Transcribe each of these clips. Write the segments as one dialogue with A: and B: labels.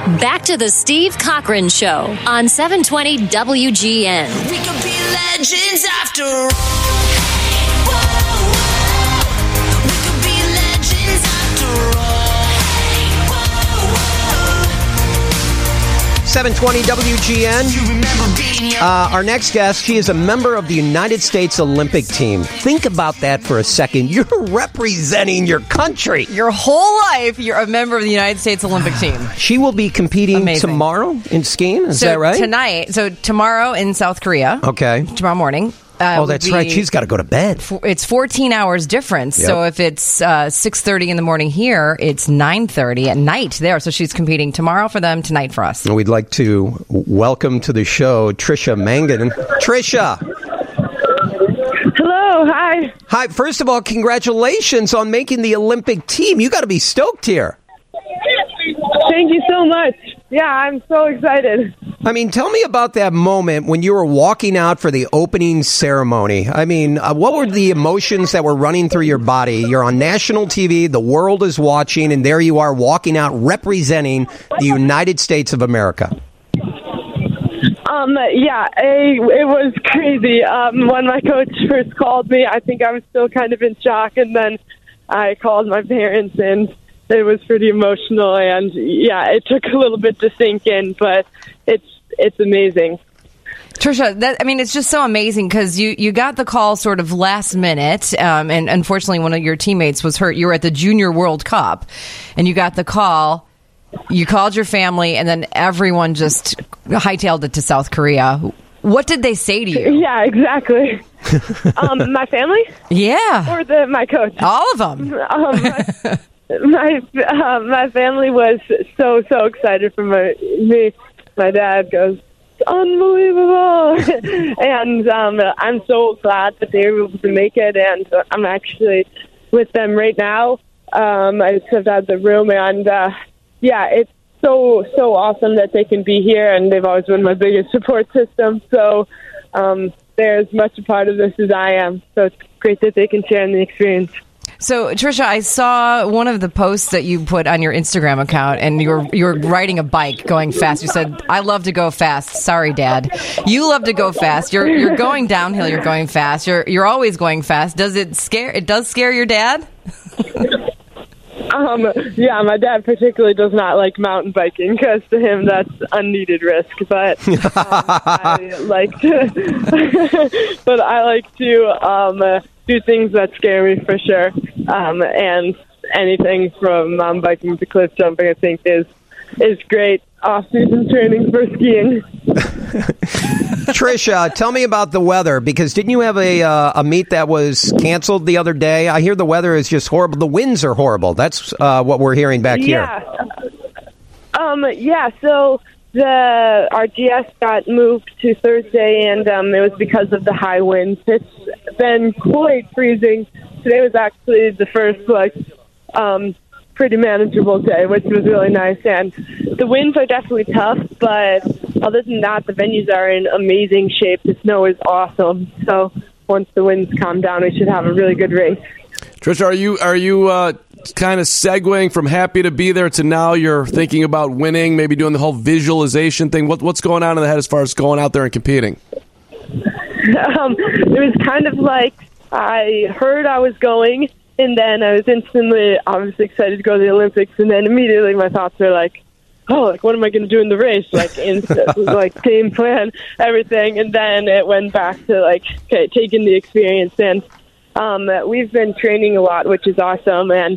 A: Back to the Steve Cochran Show on 720 WGN.
B: We could be legends after all.
C: 720 WGN. Our next guest, she is a member of the United States Olympic team. Think about that for a second. You're representing your country.
D: Your whole life, you're a member of the United States Olympic team.
C: She will be competing tomorrow in skiing. Is that right?
D: Tomorrow in South Korea.
C: Okay.
D: Tomorrow morning.
C: That's right. She's got to go to bed.
D: It's 14 hours difference. Yep. So if it's 6:30 in the morning here, it's 9:30 at night there. So she's competing tomorrow for them, tonight for us.
C: And we'd like to welcome to the show Trisha Mangan. Trisha.
E: Hello. Hi.
C: Hi. First of all, congratulations on making the Olympic team. You got to be stoked here.
E: Thank you so much. Yeah, I'm so excited.
C: I mean, tell me about that moment when you were walking out for the opening ceremony. I mean, what were the emotions that were running through your body? You're on national TV, the world is watching, and there you are walking out representing the United States of America.
E: It was crazy. When my coach first called me, I think I was still kind of in shock, and then I called my parents, and it was pretty emotional, and it took a little bit to sink in, but it's amazing.
D: Trisha, it's just so amazing because you got the call sort of last minute, and unfortunately one of your teammates was hurt. You were at the Junior World Cup, and you got the call. You called your family, and then everyone just hightailed it to South Korea. What did they say to you?
E: Yeah, exactly. My family?
D: Yeah.
E: Or my coach?
D: All of them.
E: My family was so excited for me. My dad goes, unbelievable. And I'm so glad that they were able to make it. And I'm actually with them right now. I just stepped out of the room, and it's so awesome that they can be here. And they've always been my biggest support system. So they're as much a part of this as I am. So it's great that they can share in the experience.
D: So, Trisha, I saw one of the posts that you put on your Instagram account, and you were riding a bike going fast. You said, I love to go fast. Sorry, Dad. You love to go fast. You're going downhill. You're going fast. You're always going fast. Does it scare your dad?
E: My dad particularly does not like mountain biking because to him that's unneeded risk. But I like to do things that scare me for sure. And anything from mountain biking to cliff jumping, I think is great off-season training for skiing.
C: Trisha, tell me about the weather, because didn't you have a meet that was canceled the other day? I hear the weather is just horrible. The winds are horrible. That's what we're hearing back here.
E: So the RGS got moved to Thursday, and it was because of the high winds. It's been quite freezing. Today was actually the first pretty manageable day, which was really nice. And the winds are definitely tough, but other than that, the venues are in amazing shape. The snow is awesome. So once the winds calm down, we should have a really good race.
F: Trisha, are you kind of segueing from happy to be there to now you're thinking about winning, maybe doing the whole visualization thing? What's going on in the head as far as going out there and competing?
E: It was kind of like I heard I was going, and then I was instantly obviously excited to go to the Olympics, and then immediately my thoughts were like, what am I going to do in the race? Game plan, everything. And then it went back to taking the experience. And we've been training a lot, which is awesome. And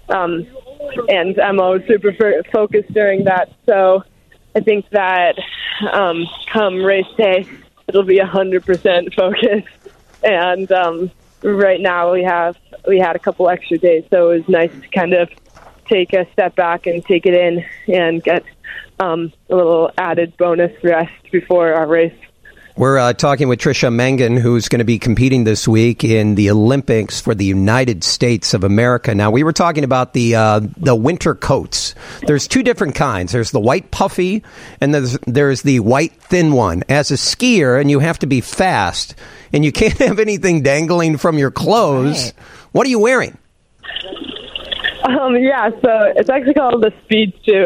E: I'm always super focused during that. So I think that come race day, it'll be 100% focused. And right now we had a couple extra days, so it was nice to kind of take a step back and take it in and get a little added bonus rest before our race.
C: We're talking with Trisha Mangan, who's going to be competing this week in the Olympics for the United States of America. Now, we were talking about the winter coats. There's two different kinds. There's the white puffy, and there's the white thin one. As a skier, and you have to be fast, and you can't have anything dangling from your clothes. Right. What are you wearing?
E: So it's actually called the speed suit.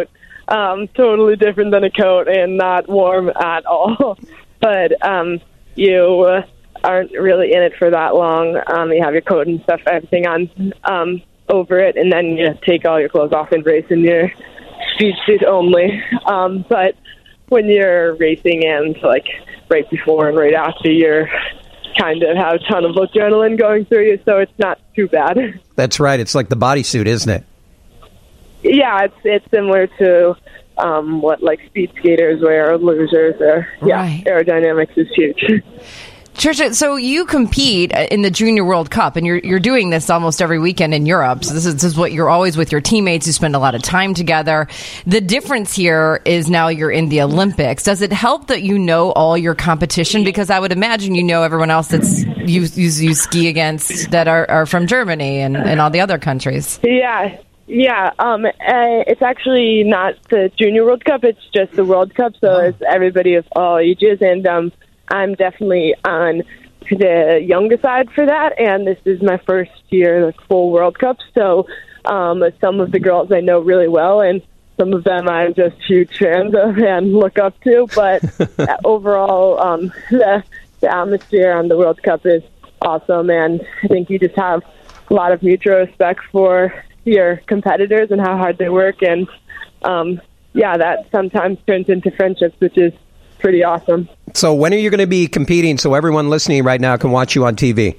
E: totally different than a coat and not warm at all. But you aren't really in it for that long. You have your coat and stuff, everything on over it, and then you take all your clothes off and race in your speed suit only. But when you're racing and like right before and right after, you're kind of have a ton of adrenaline going through you, so it's not too bad.
C: That's right. It's like the bodysuit, isn't it?
E: Yeah, it's similar to what like speed skaters wear or losers. Or
D: Right.
E: Aerodynamics is huge.
D: Trisha, so you compete in the Junior World Cup, and you're doing this almost every weekend in Europe. So this is what you're always with your teammates. You spend a lot of time together. The difference here is now you're in the Olympics. Does it help that you know all your competition? Because I would imagine you know everyone else that's you ski against that are from Germany and all the other countries.
E: Yeah. It's actually not the Junior World Cup. It's just the World Cup. So it's everybody of all ages, and I'm definitely on the younger side for that, and this is my first year, the full World Cup, so some of the girls I know really well, and some of them I'm just huge fans of and look up to, but overall, the atmosphere on the World Cup is awesome, and I think you just have a lot of mutual respect for your competitors and how hard they work, and that sometimes turns into friendships, which is pretty awesome.
C: So when are you going to be competing so everyone listening right now can watch you on TV?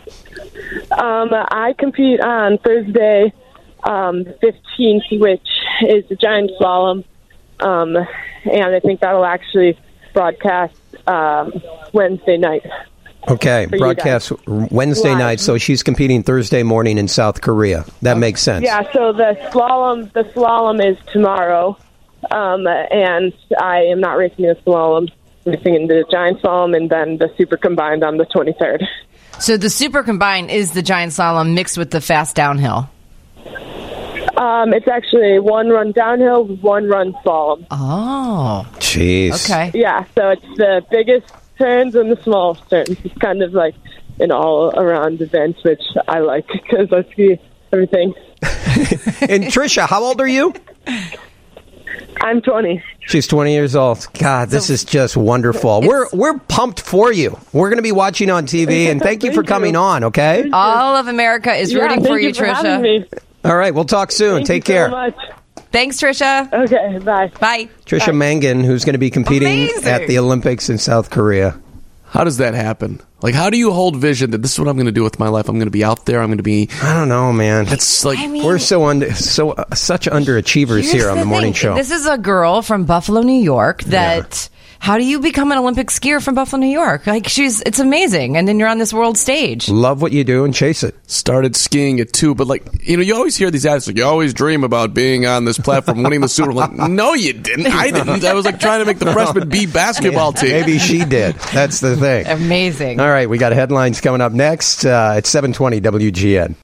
E: I compete on Thursday, the 15th, which is the giant slalom, and I think that'll actually broadcast Wednesday night.
C: Okay, broadcast Wednesday night, so she's competing Thursday morning in South Korea. That makes sense.
E: Yeah, so the slalom is tomorrow, and I am not racing the slalom. I'm racing in the giant slalom and then the super combined on the 23rd.
D: So the super combined is the giant slalom mixed with the fast downhill.
E: It's actually one run downhill, one run slalom.
D: Oh,
C: jeez.
D: Okay.
E: Yeah, so it's the biggest turns and the smallest turns. It's kind of like an all-around event, which I like because I ski everything.
C: And Trisha, how old are you?
E: I'm 20.
C: She's 20 years old. God, this is just wonderful. We're pumped for you. We're going to be watching on TV, and thank you for coming on, okay?
D: All of America is rooting for you,
E: thank having
D: Trisha.
E: me.
C: All right, we'll talk soon. Take
E: Thank you
C: care.
E: so much.
D: Thanks, Trisha.
E: Okay, bye.
D: Bye.
C: Trisha Mangan, who's going to be competing
D: Amazing.
C: at the Olympics in South Korea.
F: How does that happen? Like, how do you hold vision that this is what I'm going to do with my life? I'm going to be out there. I'm going to be.
C: I don't know, man.
F: It's like
C: We're such underachievers
D: Here's
C: here on the morning
D: thing.
C: show.
D: This is a girl from Buffalo, New York that... How do you become an Olympic skier from Buffalo, New York? Like, it's amazing. And then you're on this world stage.
C: Love what you do and chase it.
F: started skiing at 2, but like, you always hear these ads like, you always dream about being on this platform, winning the Super Bowl. Like, no, you didn't. I didn't. I was like trying to make the freshman B basketball team.
C: Maybe she did. That's the thing.
D: Amazing.
C: All right, we got headlines coming up next. It's 7:20 WGN.